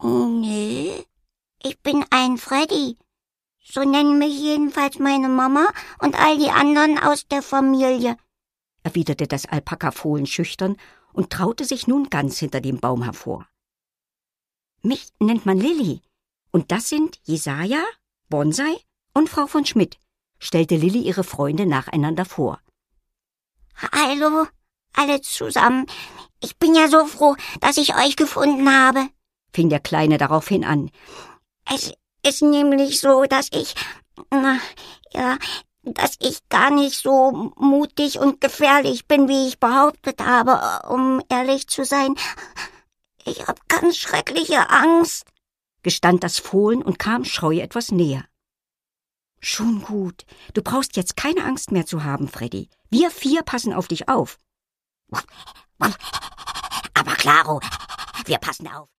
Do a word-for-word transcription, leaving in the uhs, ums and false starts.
Nee, ich bin ein Freddy. So nennen mich jedenfalls meine Mama und all die anderen aus der Familie, erwiderte das Alpakafohlen schüchtern und traute sich nun ganz hinter dem Baum hervor. Mich nennt man Lilli, und das sind Jesaja, Bonsai und Frau von Schmidt, stellte Lilli ihre Freunde nacheinander vor. Hallo, alle zusammen. Ich bin ja so froh, dass ich euch gefunden habe, fing der Kleine daraufhin an. Es ist nämlich so, dass ich, na, ja, dass ich gar nicht so mutig und gefährlich bin, wie ich behauptet habe, um ehrlich zu sein. Ich habe ganz schreckliche Angst, gestand das Fohlen und kam scheu etwas näher. Schon gut, du brauchst jetzt keine Angst mehr zu haben, Freddy. Wir vier passen auf dich auf. Aber klaro, wir passen auf.